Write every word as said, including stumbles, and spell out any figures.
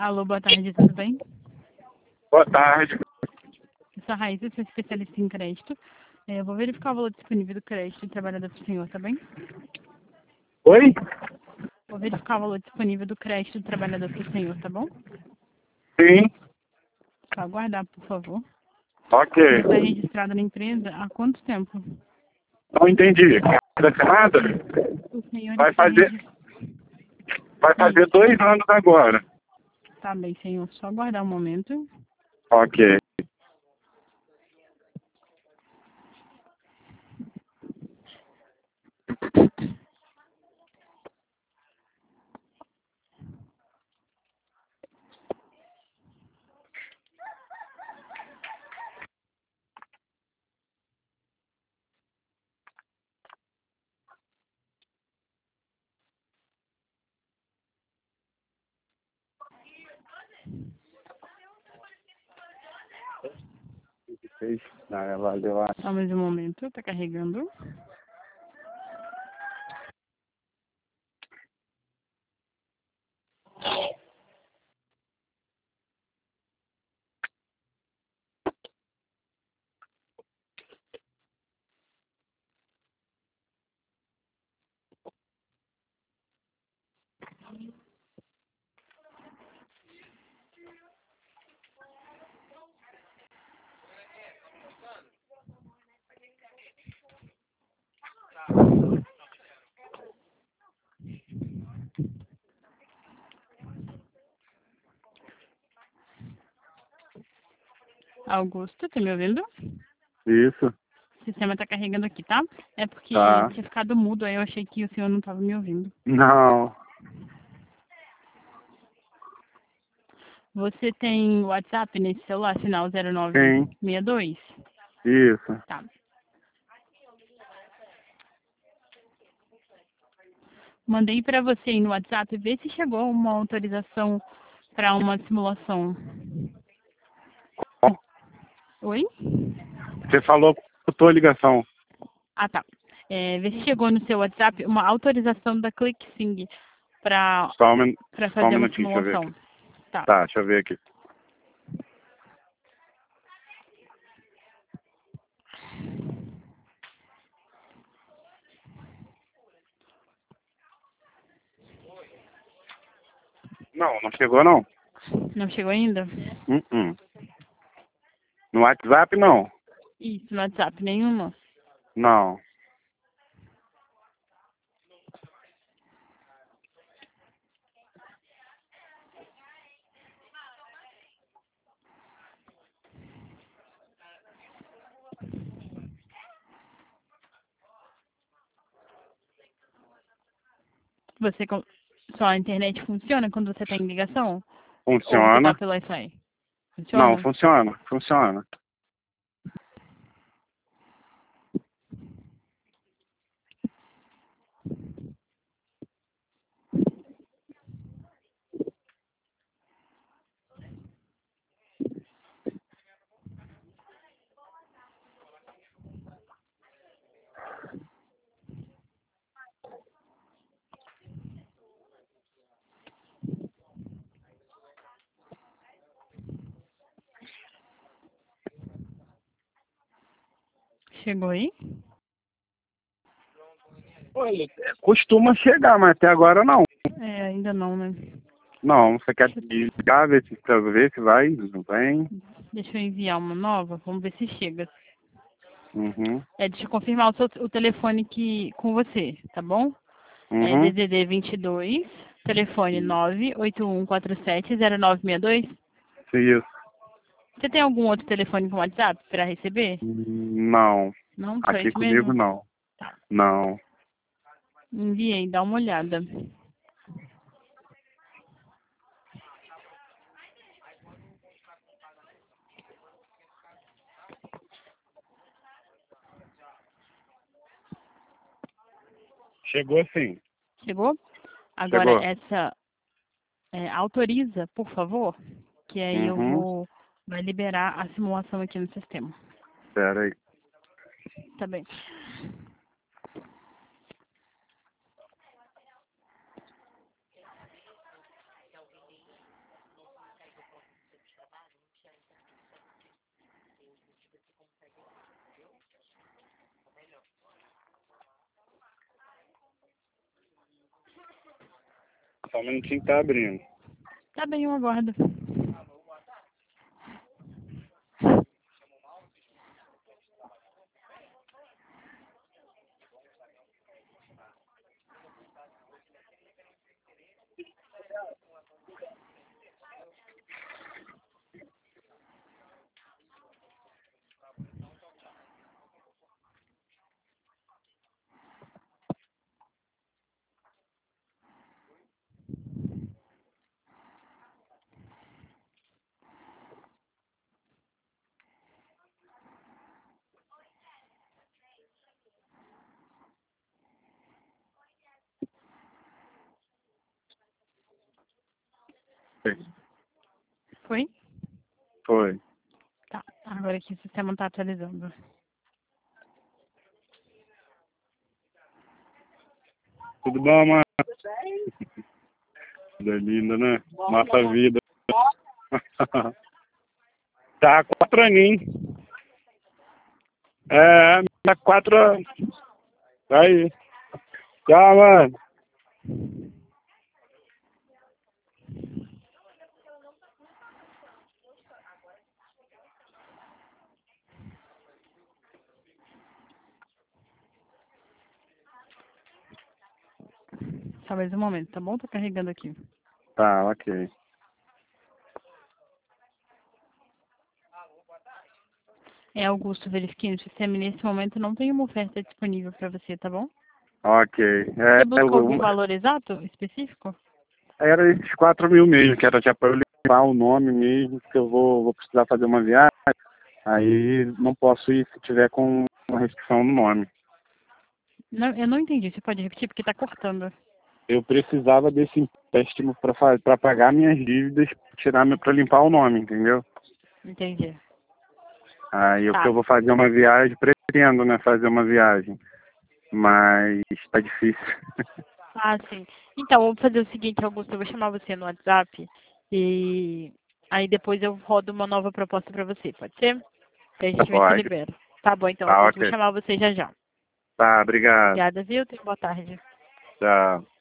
Alô, boa tarde, tudo bem? Boa tarde. Eu sou a Raíssa, sou especialista em crédito. É, eu vou verificar o valor disponível do crédito do trabalhador do senhor, tá bem? Oi? Vou verificar o valor disponível do crédito do trabalhador do senhor, tá bom? Sim. Só aguardar, por favor. Ok. Você está registrado na empresa há quanto tempo? Não entendi. Não nada? O senhor Vai está fazer, registrado. vai fazer dois anos agora. Tá bem, senhor. Só aguardar um momento. Ok. Ah, valeu. Só mais um momento, tá carregando. Augusto, tá me ouvindo? Isso. O sistema tá carregando aqui, tá? É porque Tá. tinha ficado mudo, aí eu achei que o senhor não tava me ouvindo. Não. Você tem WhatsApp nesse celular, sinal zero nove Sim. seis dois? Isso. Tá. Mandei para você aí no WhatsApp, ver se chegou uma autorização para uma simulação. Bom, Oi? você falou com a tua ligação. Ah, tá. É, vê se chegou no seu WhatsApp uma autorização da ClickSing para Só um, min- para só um fazer uma minutinho, deixa eu ver aqui. simulação. Tá. Tá, deixa eu ver aqui. Não, não chegou não. Não chegou ainda? Uh -uh. No WhatsApp não. Isso, no WhatsApp nenhuma. Não. Você com- só a internet funciona quando você tem ligação? Ou você tá Funciona? pelo Wi-Fi? Não, Funciona? funciona. Funciona. Chegou aí? Olha, costuma chegar, mas até agora não. É, ainda não, né? Não, você quer desligar, ver se, pra ver se vai, não vem. Deixa eu enviar uma nova, vamos ver se chega. Uhum, É, deixa eu confirmar o, seu, o telefone que, com você, tá bom? É uhum. D D D vinte e dois, telefone nove oito um quatro sete zero nove seis dois. Isso. Você tem algum outro telefone com WhatsApp para receber? Não, Não, só aqui esse comigo mesmo? não. Tá. Não. Enviei, dá uma olhada. Chegou sim. Chegou? Agora, Chegou. essa é, autoriza, por favor, que aí eu Uhum. vou vai liberar a simulação aqui no sistema. Pera aí. Tá bem. só um minutinho que tá abrindo. Tá bem, eu aguardo. Foi? Foi. Tá. Agora aqui o sistema tá atualizando. Tudo bom, mano? Vida linda, né? Nossa vida. Tá quatro aninhos. É, tá quatro anos. Aí. Tchau, mano. Só mais um momento, tá bom? Tô carregando aqui. Tá, ok. É, Augusto, verifiquei no sistema e nesse momento não tem uma oferta disponível para você, tá bom? Ok. É, Você buscou algum eu, valor exato, específico? era esses quatro mil mesmo, que era já pra eu limpar o nome mesmo, que eu vou, vou precisar fazer uma viagem. Aí não posso ir se tiver com uma restrição no nome. Não, eu não entendi, você pode repetir porque tá cortando. Eu precisava desse empréstimo para pagar minhas dívidas, tirar para limpar o nome, entendeu? Entendi. Aí eu, que Tá. eu vou fazer uma viagem, pretendo, né, fazer uma viagem. Mas tá difícil. Ah, sim. Então, vamos fazer o seguinte, Augusto, eu vou chamar você no WhatsApp e aí depois eu rodo uma nova proposta para você, pode ser? Que a gente vê se Pode. libera. Tá bom, então, Tá, Augusto, vou ok. chamar você já já. Tá, obrigado. Obrigada, viu? Tenha boa tarde. Tchau.